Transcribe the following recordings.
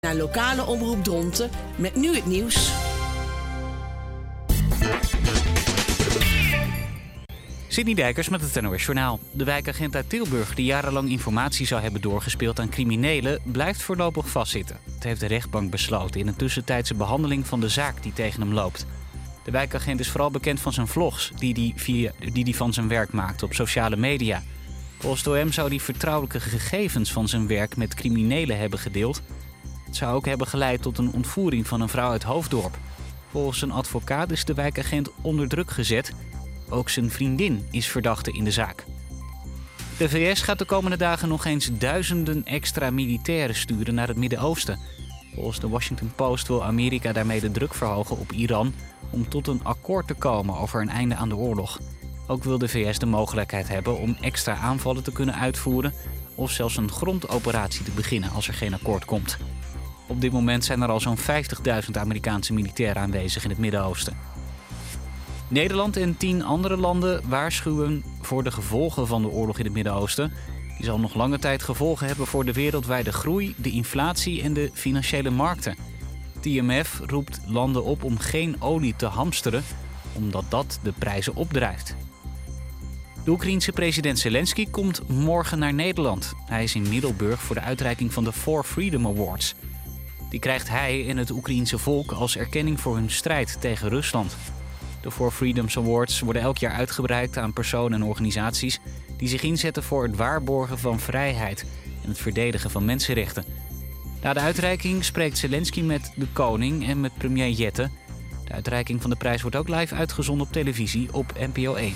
Naar lokale omroep Dronten met nu het nieuws. Sidney Dijkers met het NOS Journaal. De wijkagent uit Tilburg die jarenlang informatie zou hebben doorgespeeld aan criminelen blijft voorlopig vastzitten. Dat heeft de rechtbank besloten in een tussentijdse behandeling van de zaak die tegen hem loopt. De wijkagent is vooral bekend van zijn vlogs die hij van zijn werk maakt op sociale media. Volgens de OM zou hij vertrouwelijke gegevens van zijn werk met criminelen hebben gedeeld. Het zou ook hebben geleid tot een ontvoering van een vrouw uit Hoofddorp. Volgens een advocaat is de wijkagent onder druk gezet. Ook zijn vriendin is verdachte in de zaak. De VS gaat de komende dagen nog eens duizenden extra militairen sturen naar het Midden-Oosten. Volgens de Washington Post wil Amerika daarmee de druk verhogen op Iran om tot een akkoord te komen over een einde aan de oorlog. Ook wil de VS de mogelijkheid hebben om extra aanvallen te kunnen uitvoeren of zelfs een grondoperatie te beginnen als er geen akkoord komt. Op dit moment zijn er al zo'n 50.000 Amerikaanse militairen aanwezig in het Midden-Oosten. Nederland en 10 andere landen waarschuwen voor de gevolgen van de oorlog in het Midden-Oosten. Die zal nog lange tijd gevolgen hebben voor de wereldwijde groei, de inflatie en de financiële markten. Het IMF roept landen op om geen olie te hamsteren, omdat dat de prijzen opdrijft. De Oekraïense president Zelensky komt morgen naar Nederland. Hij is in Middelburg voor de uitreiking van de For Freedom Awards. Die krijgt hij en het Oekraïense volk als erkenning voor hun strijd tegen Rusland. De For Freedom Awards worden elk jaar uitgereikt aan personen en organisaties die zich inzetten voor het waarborgen van vrijheid en het verdedigen van mensenrechten. Na de uitreiking spreekt Zelensky met de koning en met premier Jette. De uitreiking van de prijs wordt ook live uitgezonden op televisie op NPO 1.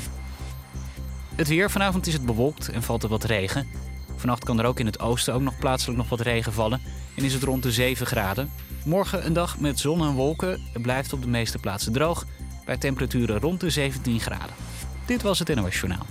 Het weer. Vanavond is het bewolkt en valt er wat regen. Vannacht kan er ook in het oosten ook nog plaatselijk nog wat regen vallen en is het rond de 7 graden. Morgen een dag met zon en wolken. Het blijft op de meeste plaatsen droog bij temperaturen rond de 17 graden. Dit was het NOS Journaal.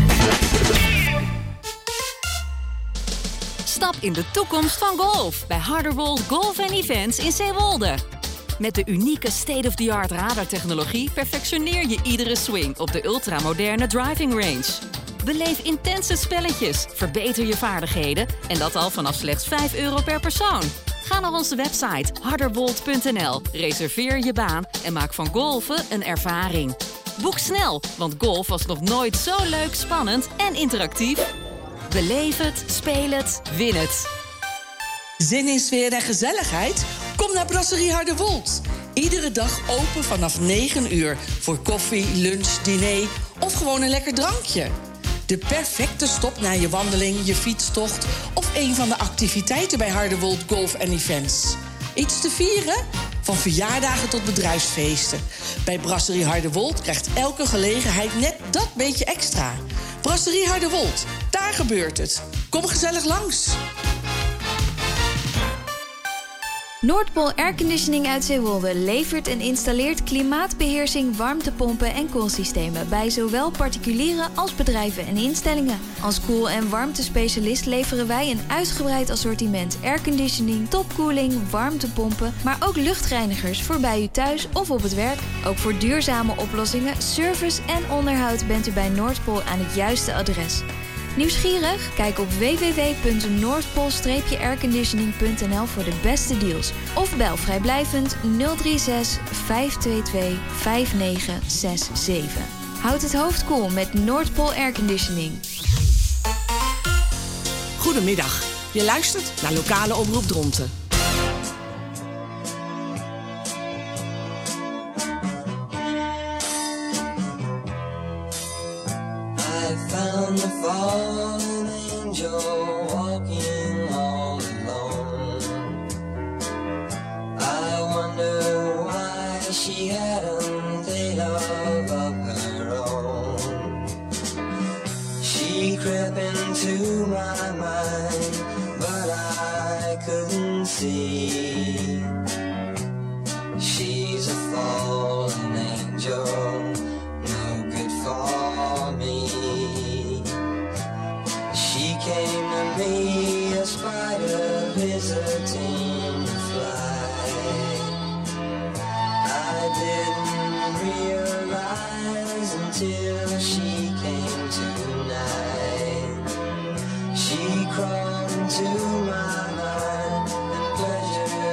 Stap in de toekomst van golf bij Harderwold Golf Events in Zeewolde. Met de unieke state-of-the-art radartechnologie perfectioneer je iedere swing op de ultramoderne driving range. Beleef intense spelletjes, verbeter je vaardigheden en dat al vanaf slechts €5 per persoon. Ga naar onze website harderwold.nl, reserveer je baan en maak van golfen een ervaring. Boek snel, want golf was nog nooit zo leuk, spannend en interactief. Beleef het, speel het, win het. Zin in sfeer en gezelligheid? Kom naar Brasserie Harderwold. Iedere dag open vanaf 9 uur voor koffie, lunch, diner of gewoon een lekker drankje. De perfecte stop na je wandeling, je fietstocht of een van de activiteiten bij Harderwold Golf Events. Iets te vieren? Van verjaardagen tot bedrijfsfeesten. Bij Brasserie Harderwold krijgt elke gelegenheid net dat beetje extra. Brasserie Harderwold, daar gebeurt het. Kom gezellig langs. Noordpool Airconditioning uit Zeewolde levert en installeert klimaatbeheersing, warmtepompen en koelsystemen bij zowel particulieren als bedrijven en instellingen. Als koel- en warmtespecialist leveren wij een uitgebreid assortiment airconditioning, topkoeling, warmtepompen, maar ook luchtreinigers voor bij u thuis of op het werk. Ook voor duurzame oplossingen, service en onderhoud bent u bij Noordpool aan het juiste adres. Nieuwsgierig? Kijk op www.noordpool-airconditioning.nl voor de beste deals. Of bel vrijblijvend 036 522 5967. Houd het hoofd koel met Noordpool Airconditioning. Goedemiddag. Je luistert naar lokale omroep Dronten. I found the fallen angel walking all alone. I wonder why she hadn't a love of her own. She crept into my mind, but I couldn't see. She's a fallen angel, no good for me. She came to me, a spider visiting the fly. I didn't realize until she came tonight. She crawled into my mind and pleasure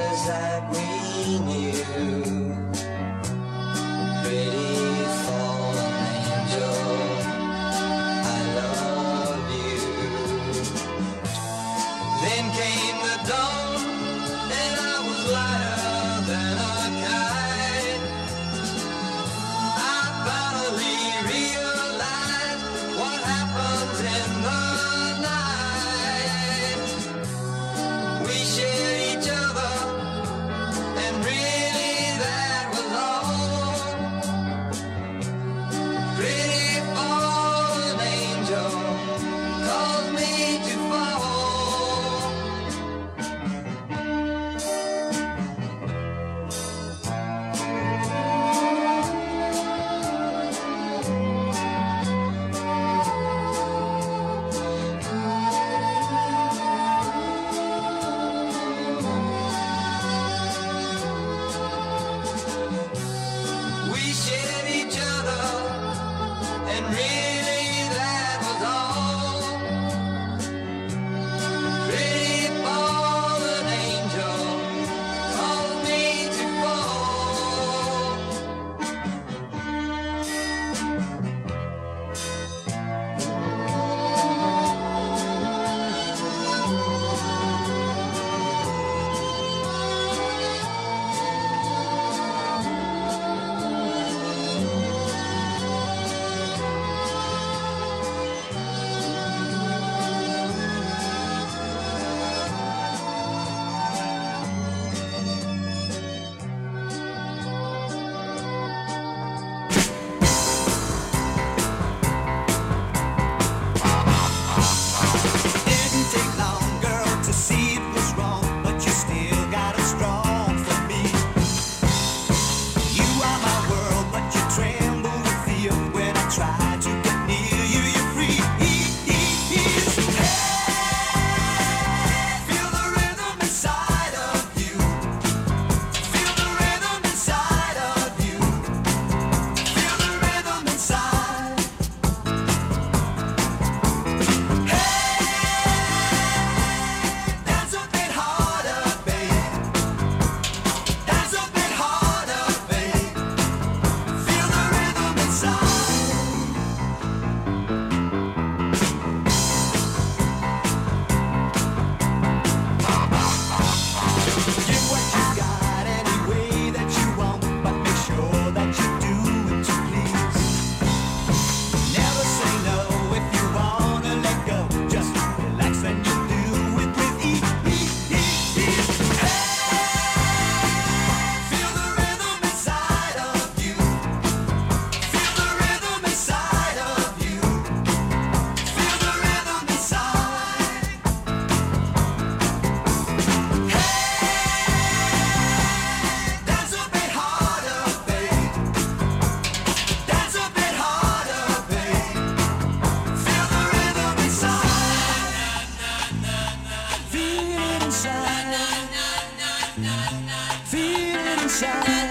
Feel it inside.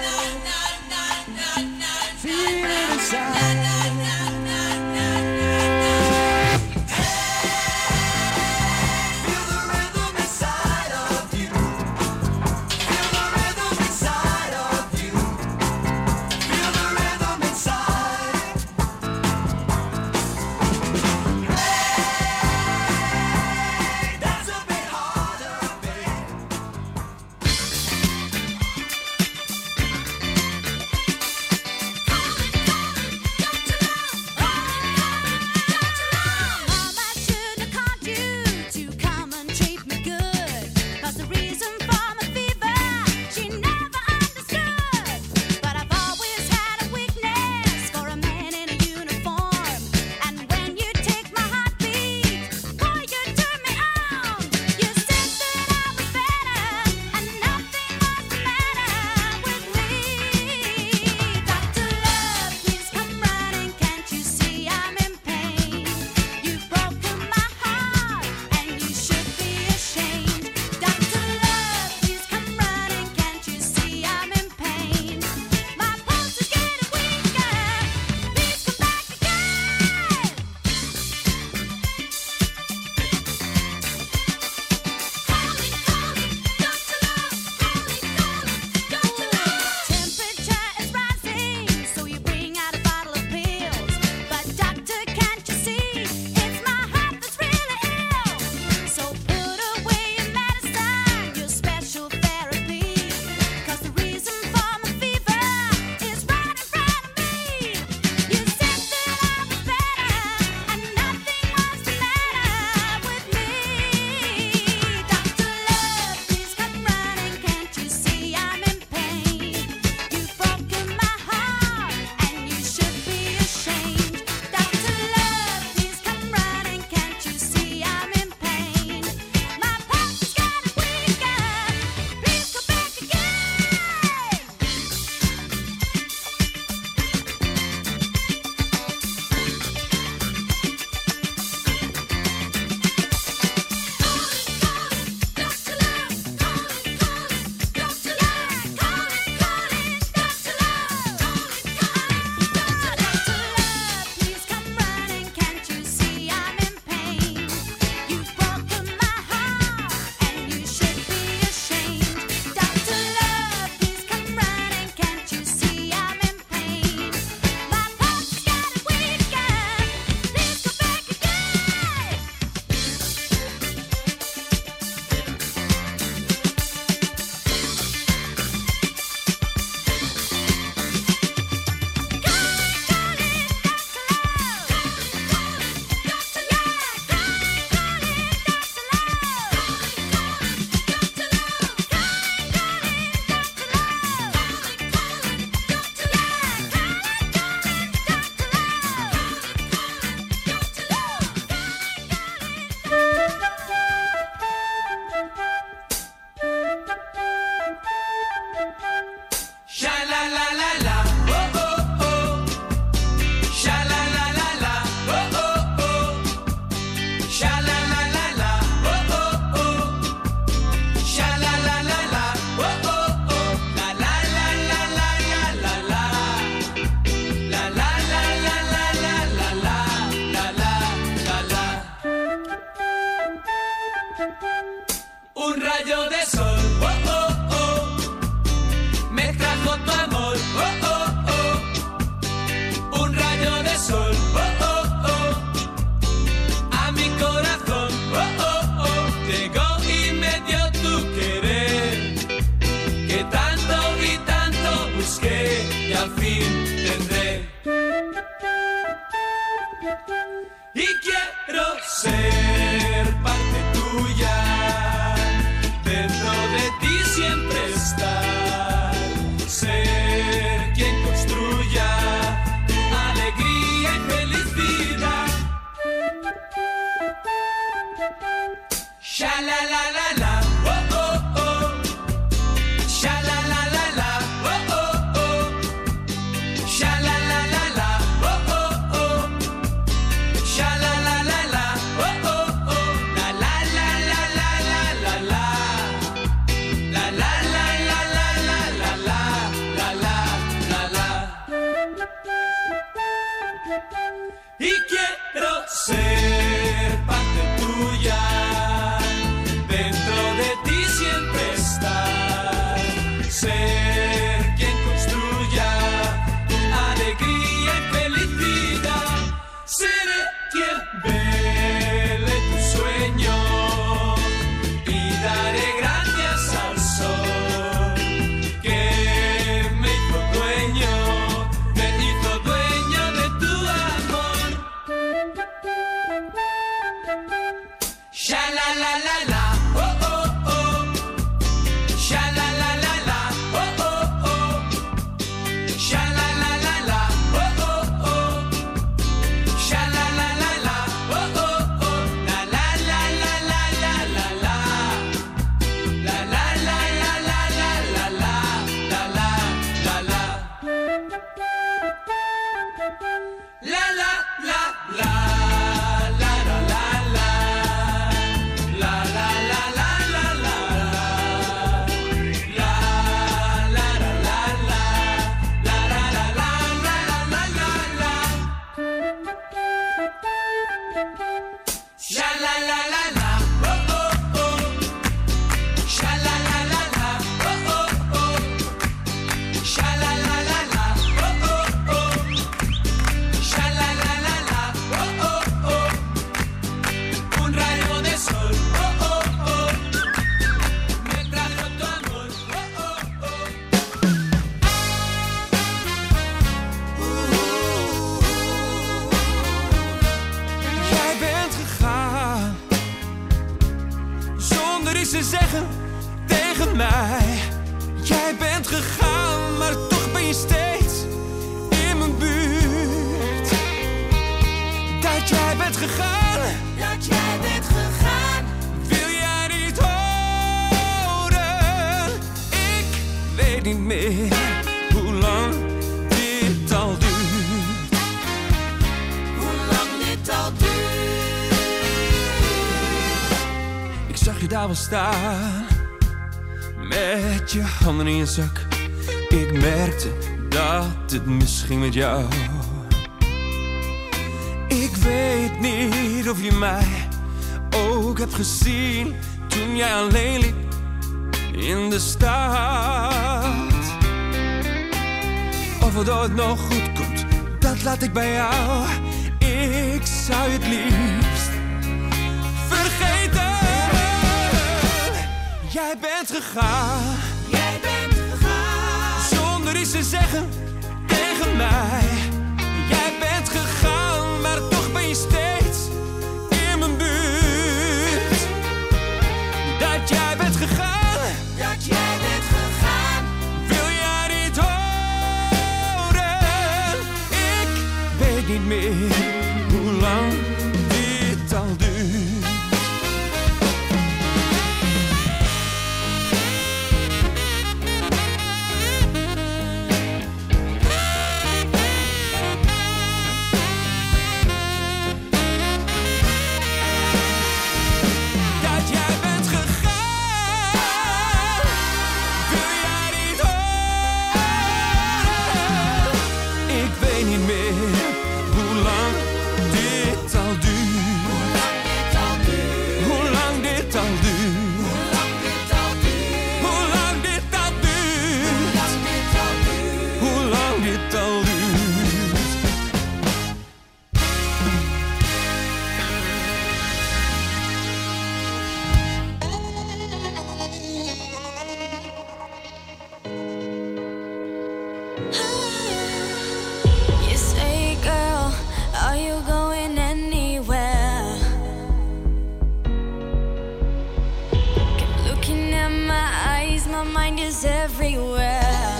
Feel it inside. ser quien construya tu alegría y felicidad. Seré quien vele tu sueño y daré gracias al sol que me hizo dueño de tu amor. Sha la la la la, oh oh oh. Sha la la la la, oh oh oh. Sha la la la la, oh oh oh. Sha la la la la, oh oh oh. La la la la la la la la. La la la la la la la la. La la la la. La la la la. La la la la. La la la la la la. La la la la la. La la la la la la la. Sha la la la la, oh oh oh. Sha la la la la, oh oh oh. Sha la la la la, oh oh oh. Sha la la la la, oh oh oh. Un rayo de sol, oh oh oh. Me trajo tu amor, oh oh oh. Jij bent gegaan zonder iets te zeggen tegen mij. Jij bent gegaan, maar toch ben je steeds in mijn buurt. Dat jij bent gegaan, dat jij bent gegaan, wil jij niet horen. Ik weet niet meer hoe lang dit al duurt. Hoe lang dit al duurt. Ik zag je daar wel staan, met je handen in je zak. Ik merkte dat het misging met jou. Ik weet niet of je mij ook hebt gezien toen jij alleen liep in de stad. Of het ooit nog goed komt, dat laat ik bij jou. Ik zou je het liefst vergeten. Jij bent gegaan, jij bent gegaan, zonder iets te zeggen tegen mij. Jij bent gegaan, maar toch ben je steeds in mijn buurt. Dat jij bent gegaan, dat jij bent gegaan, wil jij niet horen. Ik weet niet meer hoe lang dit al duurt. Dat jij bent gegaan, wil jij niet horen. Ik weet niet meer hoe lang dit al duurt. Hoe lang dit al duurt. Hoe lang dit al duurt. Hoe lang dit al duurt. You say, girl, are you going anywhere? Keep looking at my eyes, my mind is everywhere.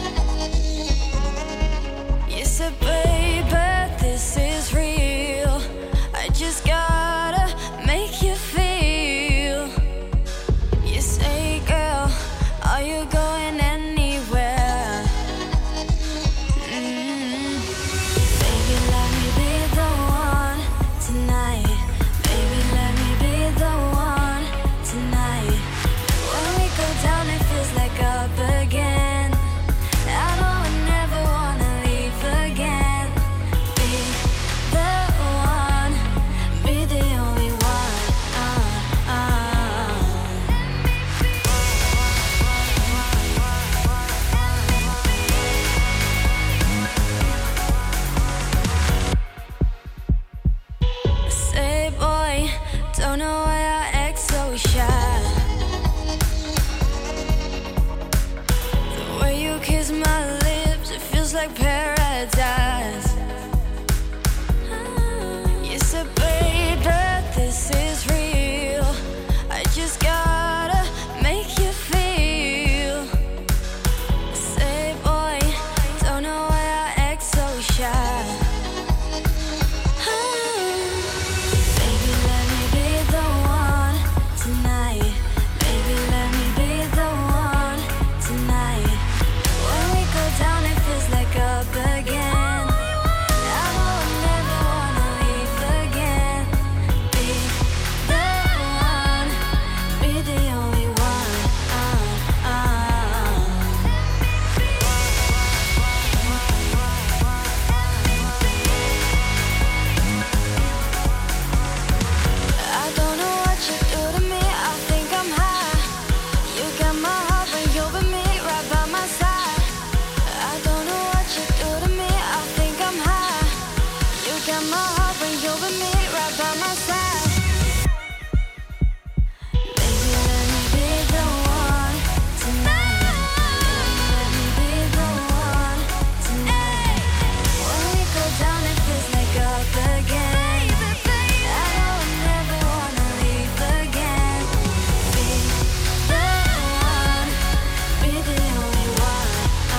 You said, baby, this is real. I just gotta make you feel. You say, girl, are you going anywhere? Baby, let me be the one tonight. Baby, let me be the one tonight. When we go down, it feels like up again. I know I never wanna leave again. like paradise. You said, baby, this is real. I just gotta make you feel. Say, boy, don't know why I act so shy. Baby, let me be the one tonight. Baby, let me be the one tonight. When we go down, it feels like up again. I will never wanna leave again. Be the one, be the only one. I don't know what you do to me. I think I'm high. You got my heart when you're with me, right by my side. I don't know what you do to me. I think I'm high. You got my heart when you're with me, right by my side. Baby, let me be the one tonight. Let me be the one tonight. When we go down, it feels like up again. I will never wanna leave again. Be the one, be the only one.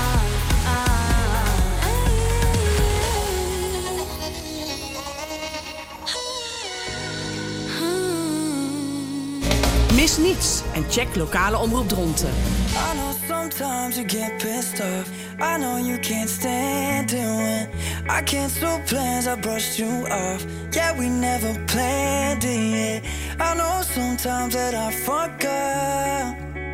Mis niets en check lokale omroep Dronten. I know sometimes you get pissed off. I know you can't stand it when I cancel plans, I brushed you off. Yeah, we never planned it. I know sometimes that I fuck up.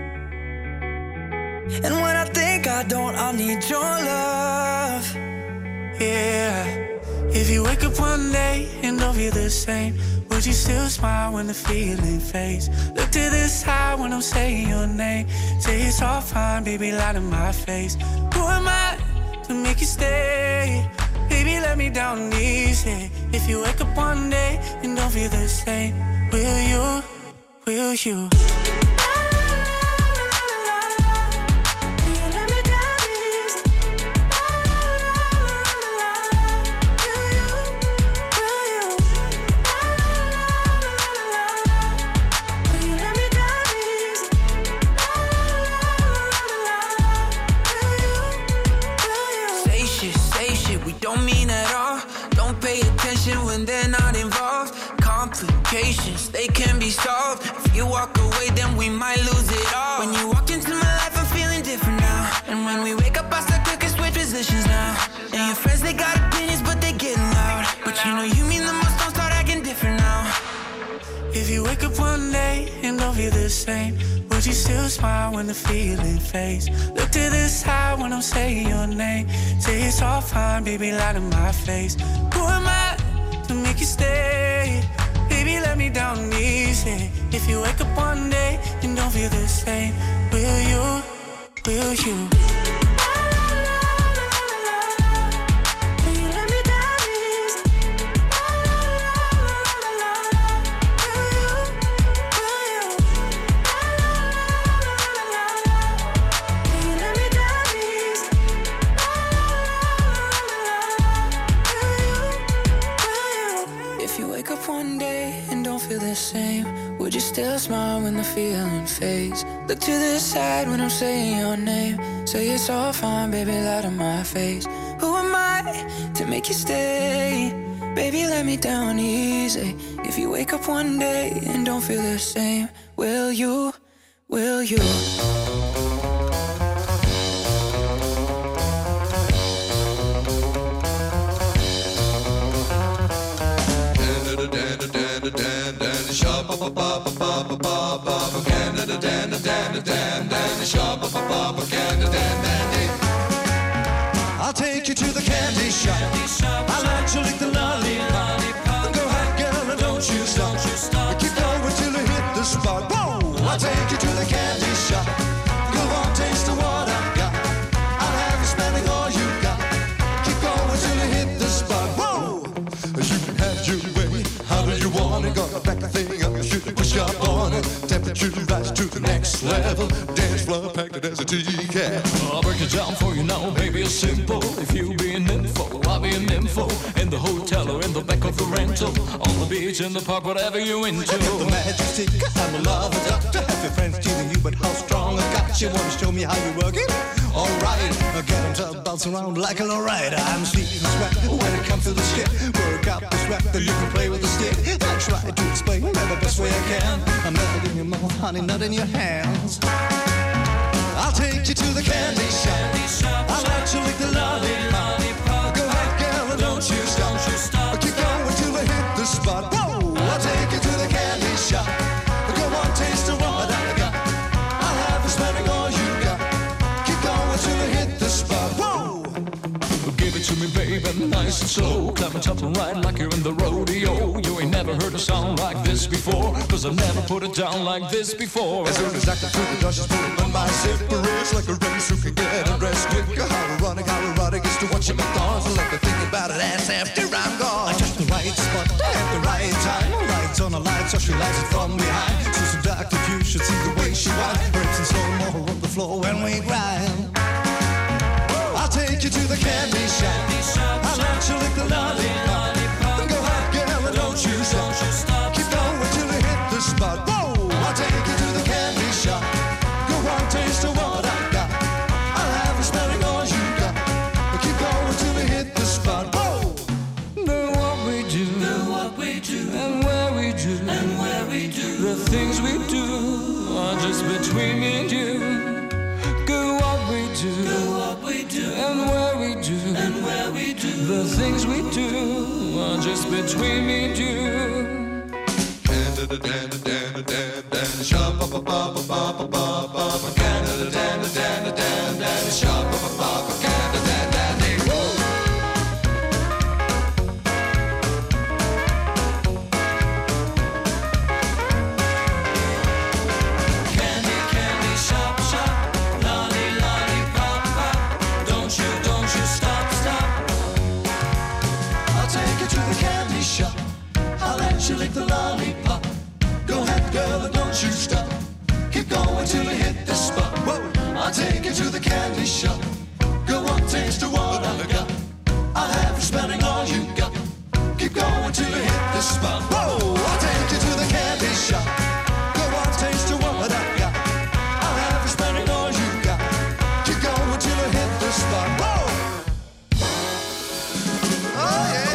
And when I think I don't, I need your love. Yeah. If you wake up one day and don't feel the same, would you still smile when the feeling fades? Look to the side when I'm saying your name. Say it's all fine, baby, lie to my face. Who am I to make you stay? Baby, let me down easy. If you wake up one day and don't feel the same, will you? Will you? Say shit we don't mean at all. Don't pay attention when they're not involved. Complications, they can be solved. If you walk away, then we might lose it all. When you walked into my life, I'm feeling different now. And when we wake up, I start cooking, switch positions now. And your friends, they got opinions, but they getting loud. But you know you mean the most, don't start acting different now. If you wake up one day and don't feel the same, would you still smile when the feeling fades? Look to the side when I'm saying your name. Say it's all fine, baby, lie to my face. Who am I to make you stay? Baby, let me down easy. If you wake up one day and don't feel the same, will you? Will you? One day and don't feel the same, would you still smile when the feeling fades? Look to the side when I'm saying your name. Say it's all fine, baby, lie to my face. Who am I to make you stay? Baby, let me down easy. If you wake up one day and don't feel the same, will you? Will you? I'll take you to the candy shop. I'll let you lick the lollipop. Go ahead, girl, and don't you stop. Keep going till you hit the spot. Whoa! I'll take you to the candy shop. Go on, taste of what I've got. I'll have you spending all you got. Keep going till you hit the spot. Whoa! You can have your way. How do you want it? Gonna back the thing up. You push up on it. Temperature rise to the next level. Dance floor packed as a tea cat. I'll break it down for you now, baby, it's simple. If you be an info, I'll be an info. In the hotel or in the back of the rental, on the beach, in the park, whatever you into. The magic stick, I'm a lover doctor. Have your friends teasing you, but how strong I got you. Wanna show me how you work it? Alright, get them to bounce around like an alright. I'm sleeping sweat when it comes to the shit. Work out the sweat, then you can play with the stick. I try to explain in the best way I can. I'm not in your mouth, honey, not in your hands. I'll take you to the candy shop. I'll let you lick the lollipop. Go ahead, girl, and don't you stop. Keep going till I hit the spot. Whoa! I'll take you to the candy shop. Go on, taste of what I got. I'll have you spending all you got. Keep going till I hit the spot. Whoa! Give it to me, baby, nice and slow. Climb on top and ride like you're in the rodeo. You ain't never heard a sound like this before, cause I've never put it down like this before. As soon as I can through the door, she's pulling on my zipper. It's like a race who can get undressed quicker. How erotic is to watch your McDonald's. I like to think about it as after I'm gone. Just the right spot at the right time. Lights on the light, so she likes it from behind. She's seductive, you should see the way she whines. Breaks in slow-mo on the floor when we grind. I'll take you to the candy shop. I'll let you lick the lollipop. Go ahead, girl, and don't you stop. Keep going till you hit the spot. Whoa! I'll take you to the candy shop. Go on, taste of what I got. I'll have you spending all you got. Keep going till you hit the spot. Whoa! Do what we do, and where we do, the things we do are just between me and you. Do what we do, and where we do, the things we do are just between me and you. You lick the lollipop. Go ahead, girl, and don't you stop. Keep going till you hit the spot. Whoa! I'll take you to the candy shop. Go on, taste of what I got. I'll have you spending all you got. Keep going till you hit the spot. Whoa! I'll take you to the candy shop. Go on, taste of what I got. I'll have you spending all you got. Keep going till you hit the spot. Whoa! Oh yeah!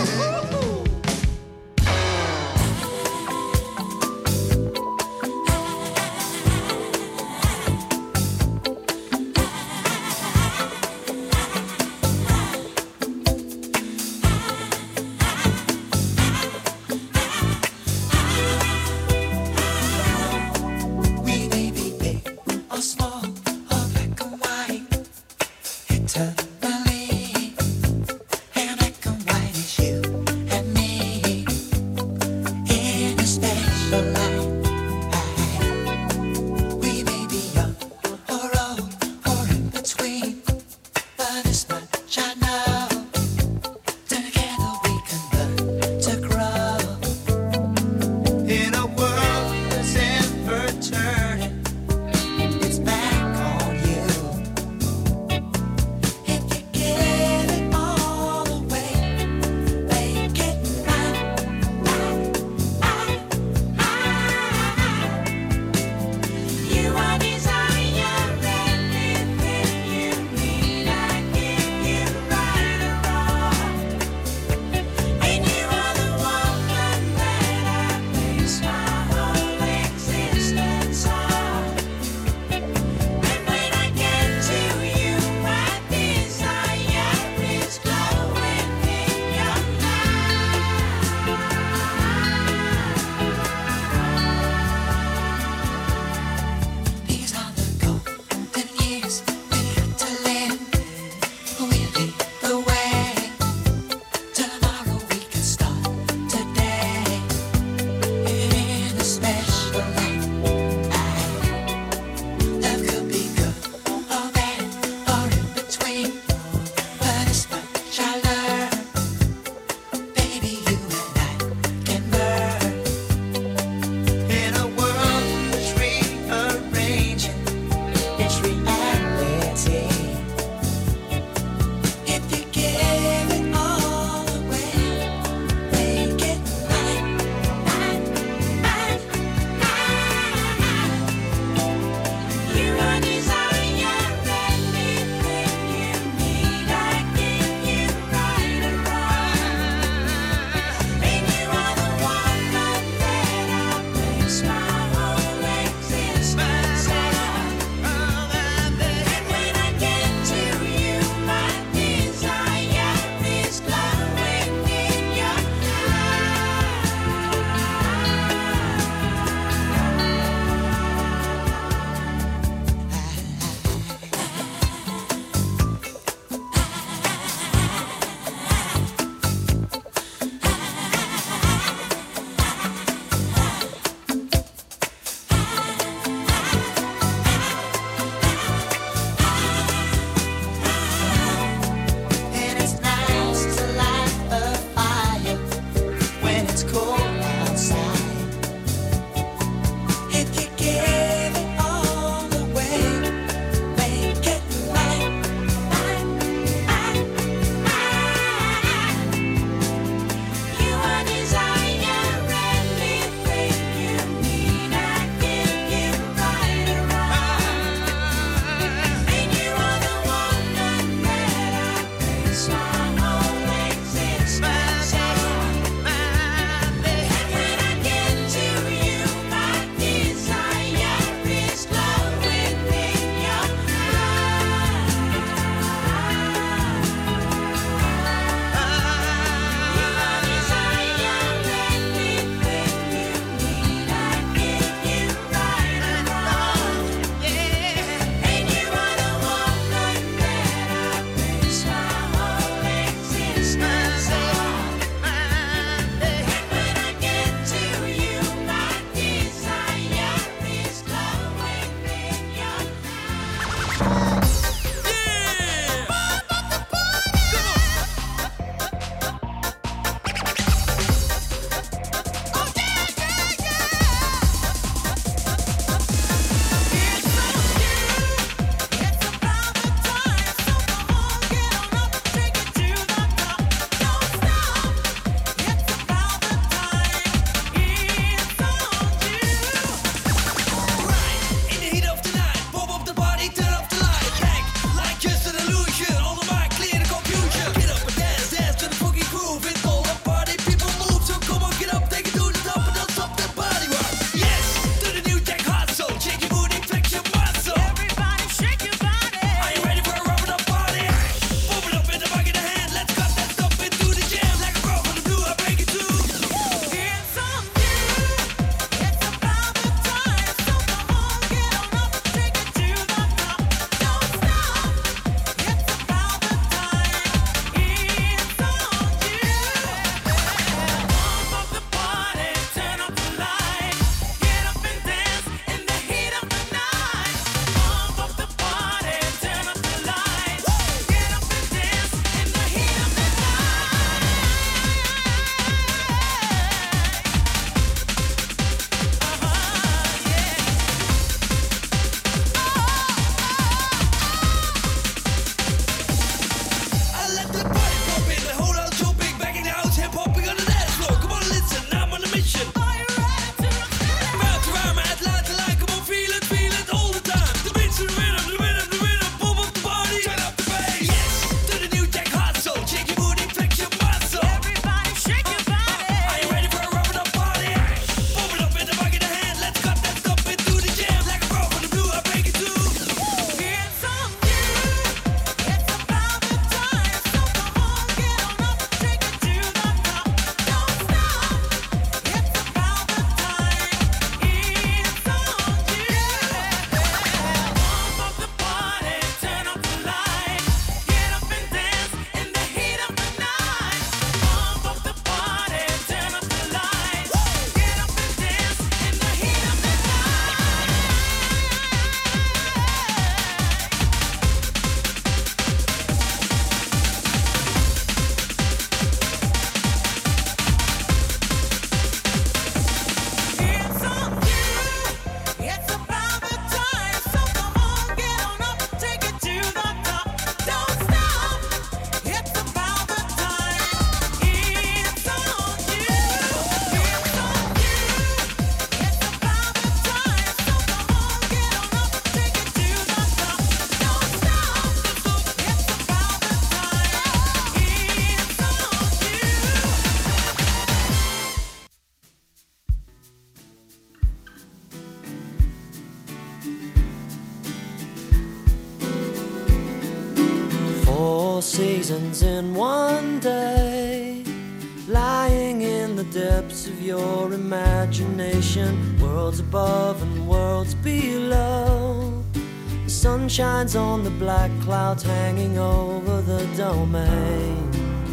seasons in one day, lying in the depths of your imagination, worlds above and worlds below. The sun shines on the black clouds hanging over the domain.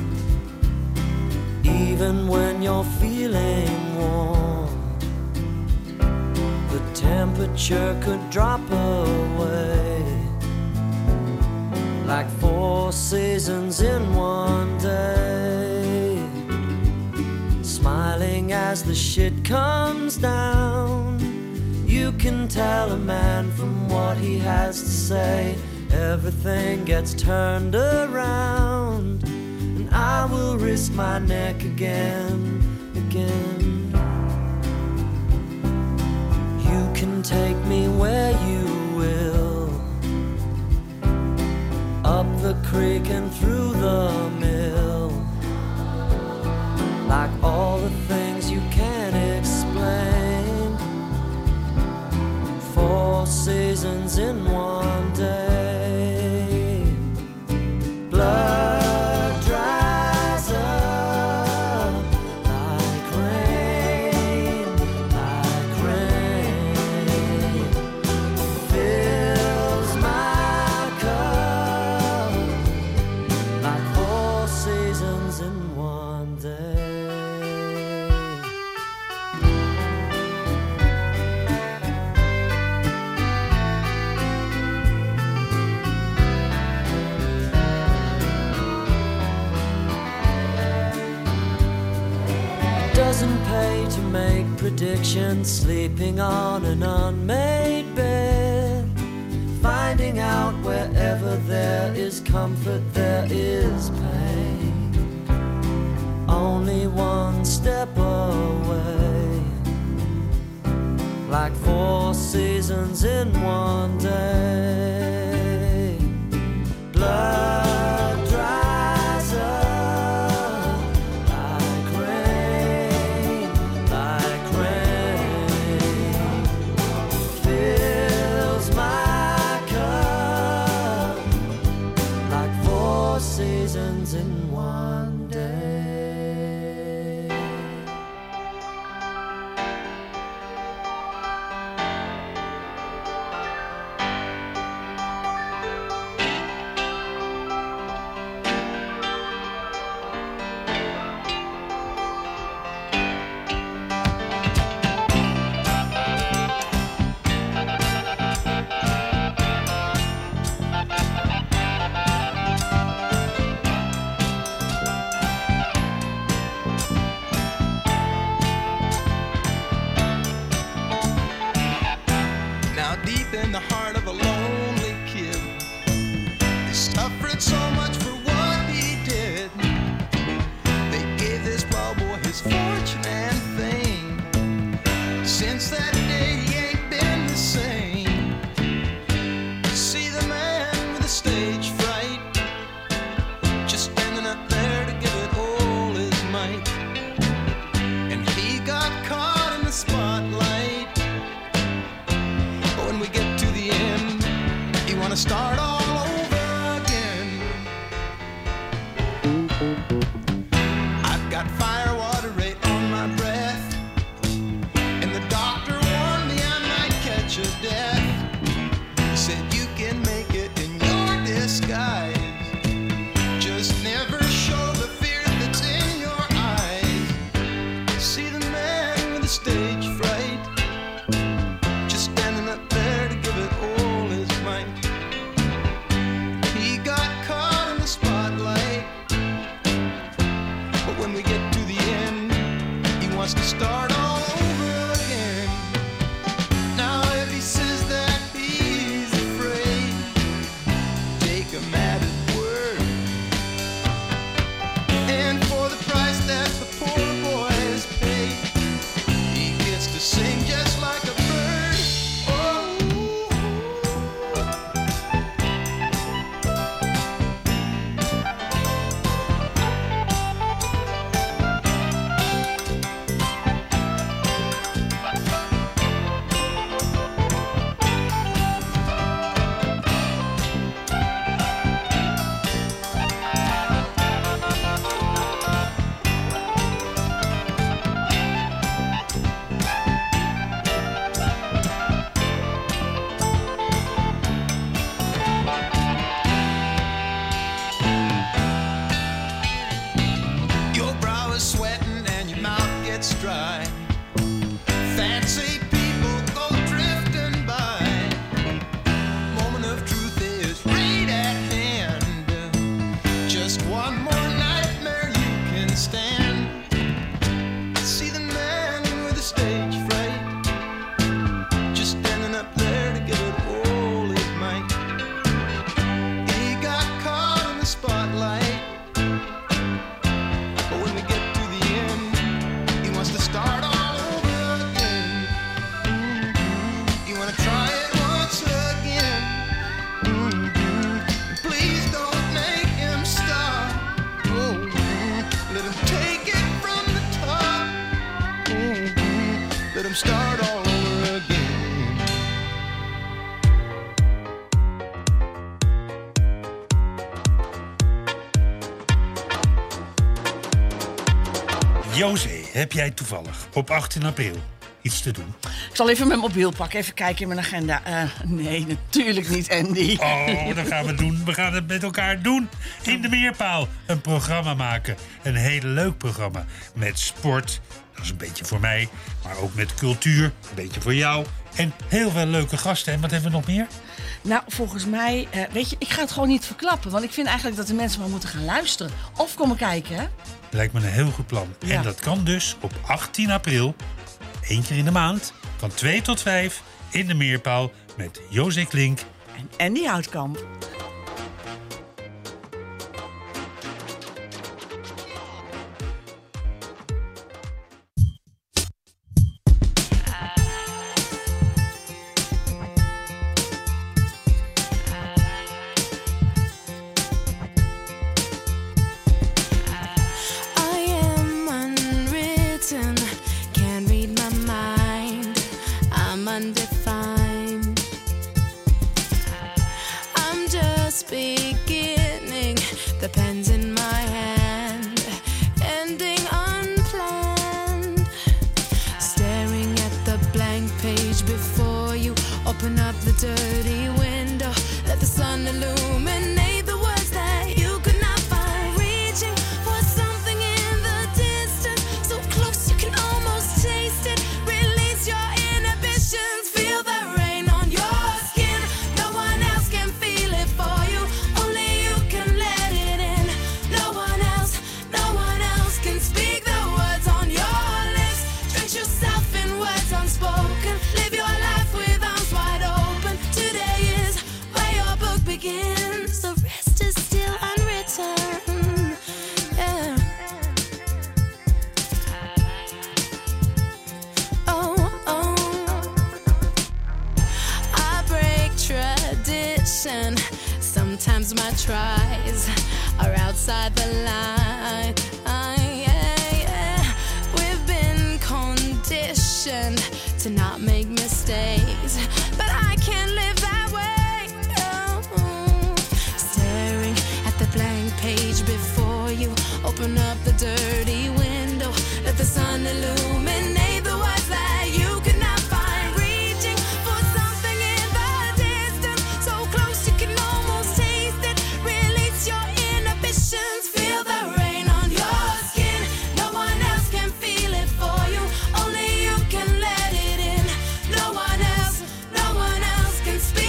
Even when you're feeling warm, the temperature could drop away, like 4 seasons in one day. Smiling as the shit comes down, you can tell a man from what he has to say. Everything gets turned around, and I will risk my neck again. You can take me where you will, up the creek and through the mill, like all the things you can't explain. 4 seasons in one day. Blood dries up like rain, like rain. Fills my cup like 4 seasons in one day. Doesn't pay to make predictions, sleeping on an unmade bed, finding out wherever there is comfort there is pain. Only one step away, like 4 seasons in one day. Blood dries up like rain, like rain. Fills my cup like 4 seasons in one day. Now deep in the heart of a lonely kid, he suffered so much for what he did. They gave this wild boy his fortune and fame. Since that day he ain't been the same. See the man with the stage fright, just standing up there to give it all his might. And he got caught in the spotlight. When we get to the end, you wanna start all over again. I've got fire water right on my breath, and the doctor warned me I might catch a death. He said you can make it in your disguise, just never show the fear that's in your eyes. See the man with the stage fright, just standing up there to give it all his might. José, heb jij toevallig op 18 april iets te doen? Ik zal even mijn mobiel pakken, even kijken in mijn agenda. Nee, natuurlijk niet, Andy. Oh, dat gaan we doen. We gaan het met elkaar doen. In de Meerpaal een programma maken. Een heel leuk programma. Met sport, dat is een beetje voor mij. Maar ook met cultuur, een beetje voor jou. En heel veel leuke gasten. En wat hebben we nog meer? Nou, volgens mij, weet je, ik ga het gewoon niet verklappen. Want ik vind eigenlijk dat de mensen maar moeten gaan luisteren. Of komen kijken, hè? Lijkt me een heel goed plan. Ja. En dat kan dus op 18 april, 1 keer in de maand, van 2 tot 5 in de Meerpaal met José Klink en Andy Houtkamp. Undefined. I'm just beginning, the pen's in my hand, ending unplanned. Staring at the blank page before you, open up the dirty window, let the sun illuminate the words that you could not find. Reaching for something in the distance, so close you can almost taste it. Release your inhibitions, feel the rain on your skin. No one else can feel it for you, only you can let it in. No one else can speak the words on your lips. Drench yourself in words unspoken, live your life with arms wide open. Today is where your book begins, the rest is still unwritten. Yeah. I break tradition. Sometimes my tries are outside the line. We've been conditioned to not make mistakes, but I can't live that way. No. Staring at the blank page before you, open up the dirty window, let the sun illuminate the words that you could not find. Reaching for something in the distance, so close you can almost taste it. Release your inhibitions, feel the rain on your skin. No one else can feel it for you, only you can let it in. No one else can speak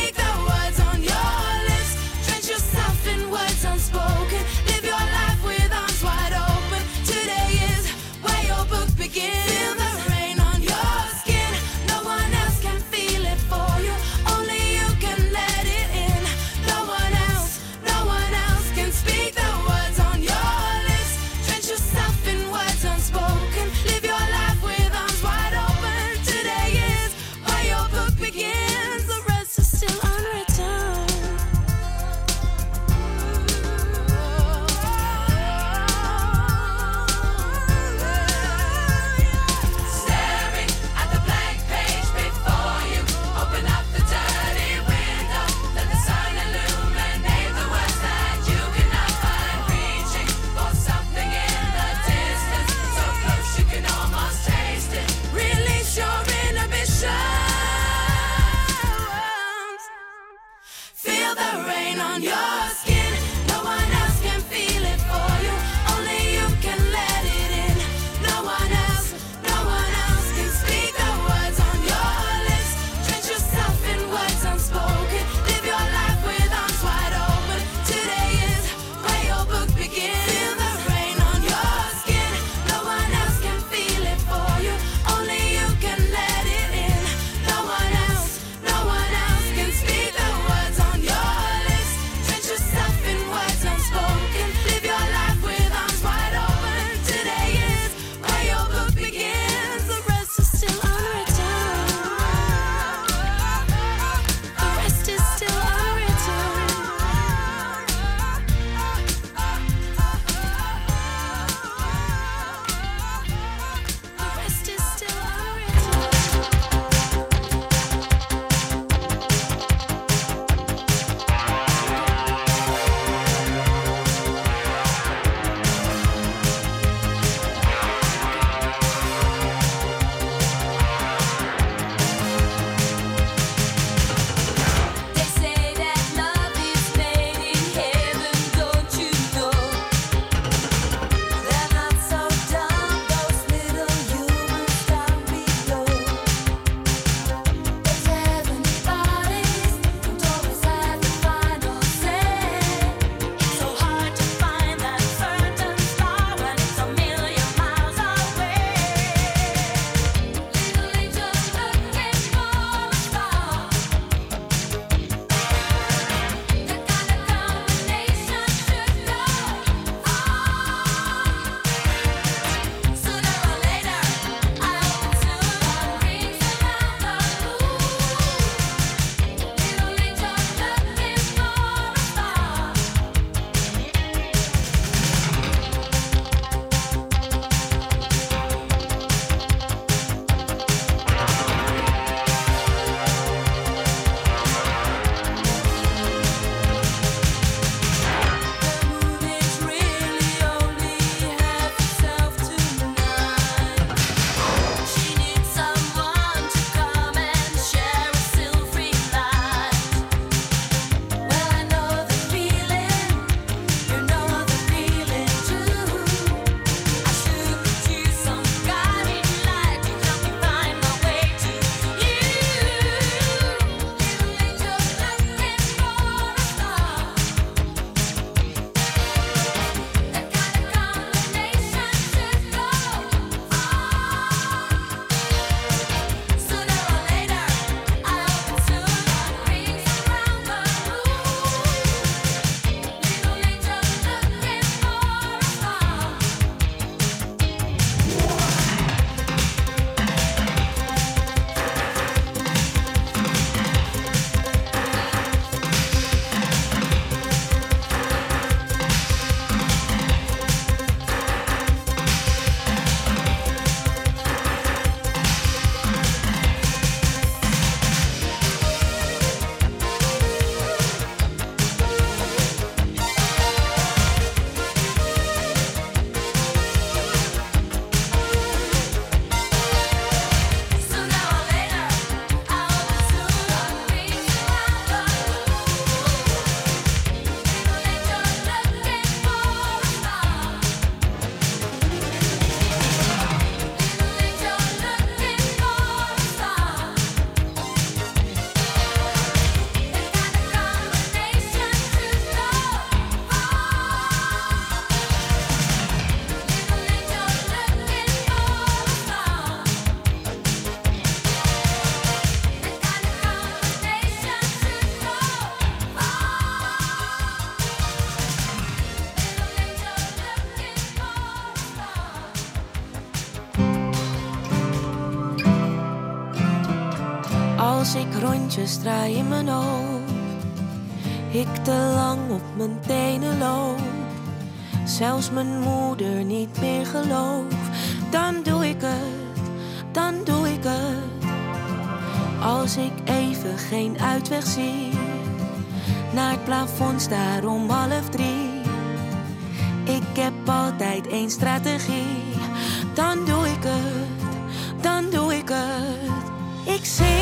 Als ik rondjes draai in mijn hoofd, ik te lang op mijn tenen loop, zelfs mijn moeder niet meer gelooft, dan doe ik het, dan doe ik het. Als ik even geen uitweg zie, naar het plafond staar om 2:30. Ik heb altijd één strategie, dan doe ik het, dan doe ik het. Ik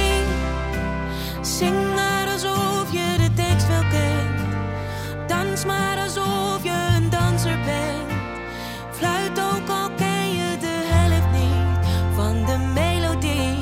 zing maar alsof je de tekst wel kent. Dans maar alsof je een danser bent. Fluit ook al ken je de helft niet van de melodie.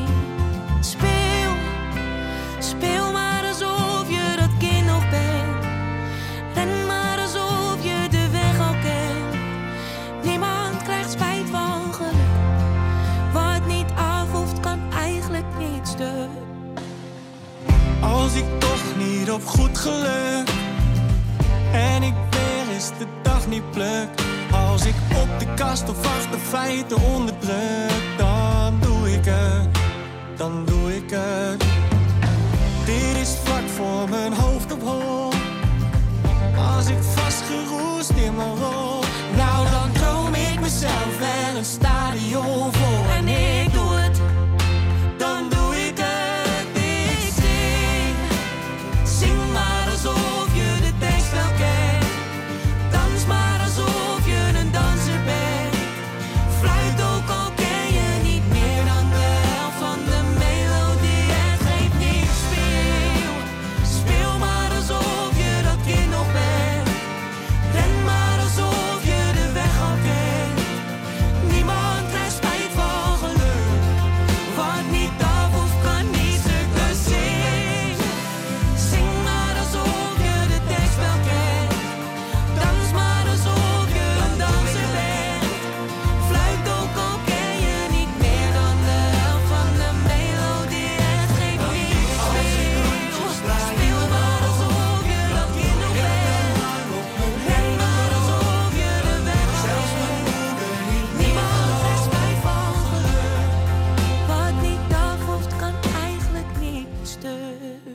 Speel maar alsof je dat kind nog bent. Ren maar alsof je de weg al kent. Niemand krijgt spijt van geluk. Wat niet af hoeft kan eigenlijk niet stuk. Als ik toch niet op goed geluk en ik weer eens de dag niet pluk. Als ik op de kast of achter feiten onderdruk, dan doe ik het, dan doe ik het. Dit is vlak voor mijn hoofd op hol. Als ik vastgeroest in mijn rol, nou dan droom ik mezelf wel een stadion vol. En ik doe het, dan doe ik het. Zing maar alsof je de tekst wel kent. Dans maar alsof je een danser bent. Fluit ook al ken je niet meer dan de helft van de melodie. Het geeft niet, speel maar alsof je dat kind nog bent. Ren maar alsof je de weg al kent. Niemand krijgt spijt van geluk. Wat niet af hoeft kan niet stuk. Dus zing maar alsof je de tekst wel kent. Dans maar alsof je een danser bent. Fluit ook al ken je niet meer dan de helft van de melodie. Het geeft niet, speel maar alsof je dat kind nog bent. Ren maar alsof je de weg al kent. Niemand krijgt spijt van geluk. Wat niet af hoeft kan eigenlijk niet stuk.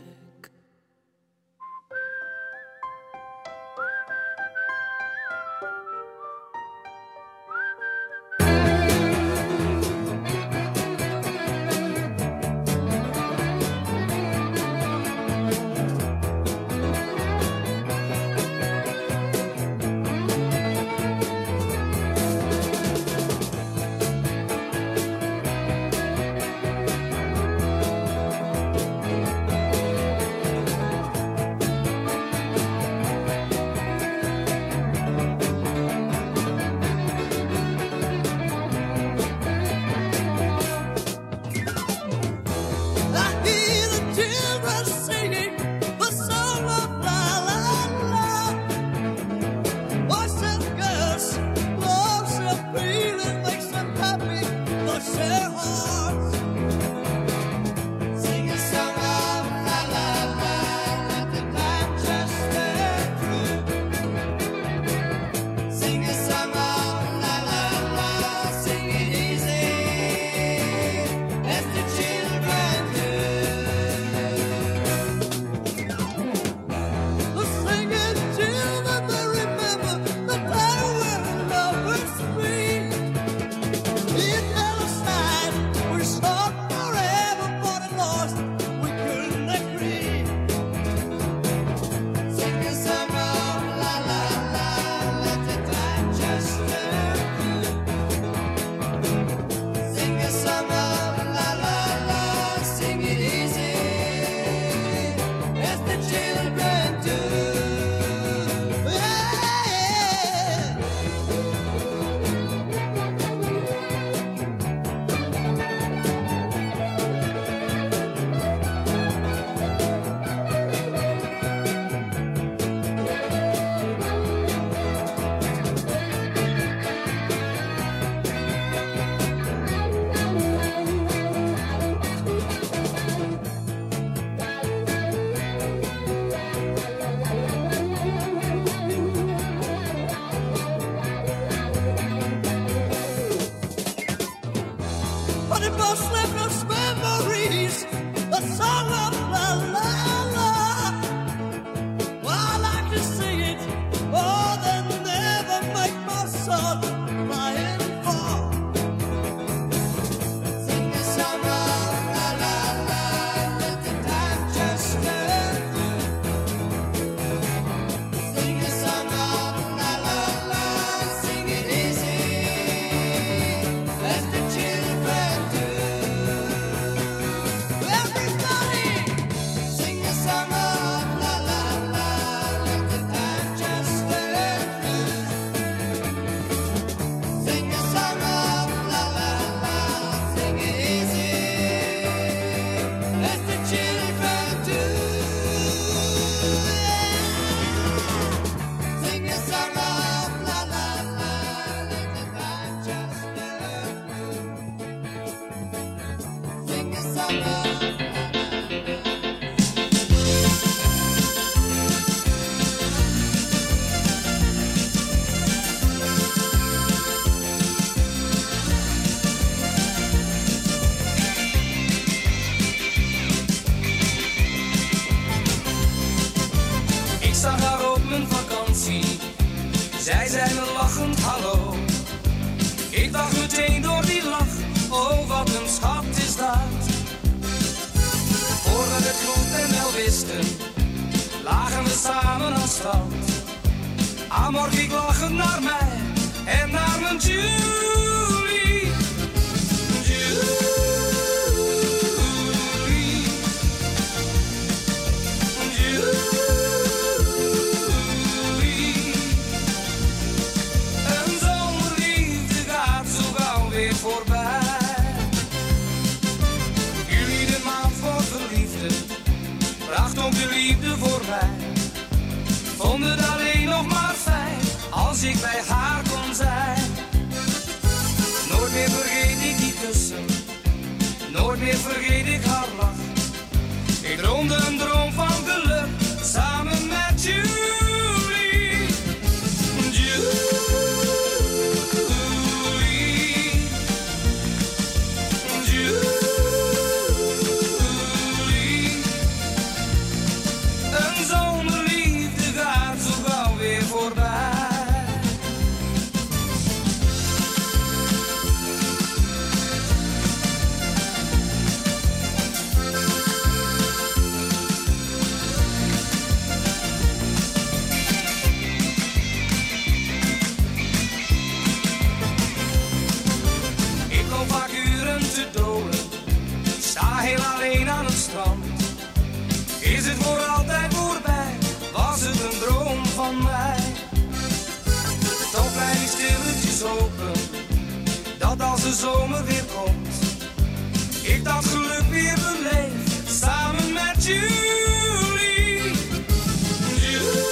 I hear the children singing the song of la la la. Voice of girls, loves of feeling makes them happy, touch their hearts. Sing a song of la la la, let the time just step through. Sing a song of la la la, sing it easy as the children do. Sing it till they remember the time when lovers meet. In Palestine, we sought forever, but at last we couldn't agree. Sing a song of la la la, let the time just step through. Sing a song of la la la, sing it easy as the children do. Yeah. But it must leave us memories, a song of Ik zag haar op mijn vakantie, zij zei me lachend hallo. Ik dacht meteen door die lach, oh wat een schat is dat. Voor we het goed en wel wisten, lagen we samen aan strand. Amor keek lachend naar mij en naar mijn Julie. Julie. Een zomerliefde gaat zo gauw weer voorbij. Jullie de maand voor verliefden, bracht ook de liefde voorbij. Vond het alleen nog maar fijn, als ik bij haar kon zijn. Nooit meer vergeet ik die kussen, nooit meer vergeet ik haar lach. Ik droomde een droom van geluk, samen met Julie. Julie. Julie. Een zomerliefde gaat zo gauw weer voorbij. Ik kom vaak uren te dolen, sta heel alleen aan het strand. Is het voor altijd voorbij, was het een droom van mij? Toch blijf ik stilletjes hopen, dat als de zomer weer komt, ik dat geluk weer beleef, samen met Julie. Julie.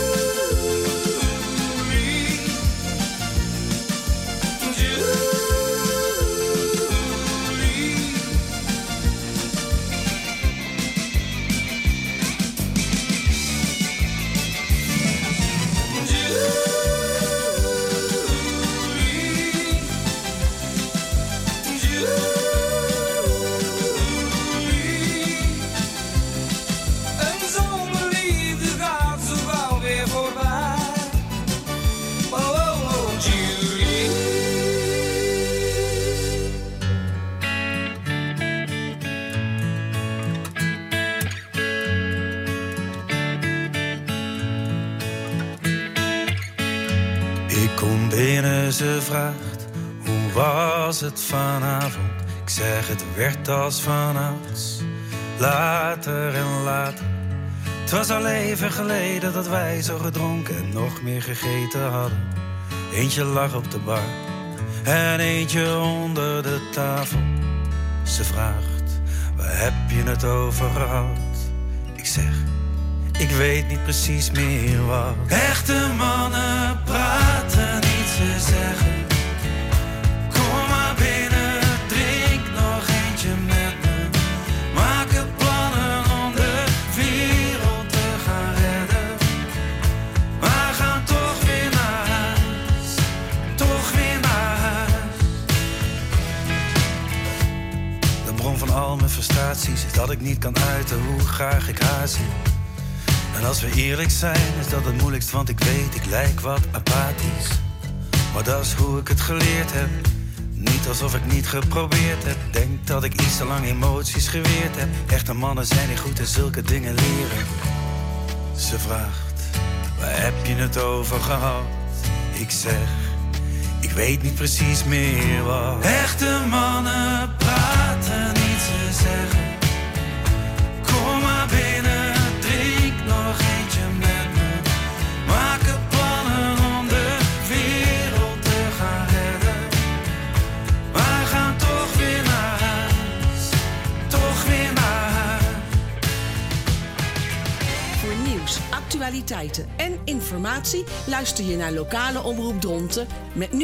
Julie. Een zomerliefde gaat zo gauw weer voorbij. Oh, oh, oh, Julie. Ik kom binnen, ze vraagt, hoe was het vanavond? Ik zeg, het werd als vanouds, later en later. Het was al even geleden dat wij zo gedronken en nog meer gegeten hadden. Eentje lag op de bar en eentje onder de tafel. Ze vraagt, waar heb je het over gehad? Ik zeg, ik weet niet precies meer wat. Echte mannen praten niet, ze zeggen, kom maar binnen, drink nog eentje met me. Maken plannen om de wereld te gaan redden. Maar gaan toch weer naar huis, toch weer naar huis. De bron van al mijn frustraties is dat ik niet kan uiten hoe graag ik haar zie. En als we eerlijk zijn, is dat het moeilijkst, want ik weet, ik lijk wat apathisch. Maar dat is hoe ik het geleerd heb. Niet alsof ik niet geprobeerd heb. Denk dat ik iets te lang emoties geweerd heb. Echte mannen zijn niet goed in zulke dingen leren. Ze vraagt, waar heb je het over gehad? Ik zeg, ik weet niet precies meer wat. Echte mannen praten niet, ze zeggen, kom maar binnen, drink nog eentje met me. Maken plannen om de wereld te gaan redden. Maar gaan toch weer naar huis, toch weer naar huis. Voor nieuws, actualiteiten en informatie luister je naar lokale omroep Dronten met nu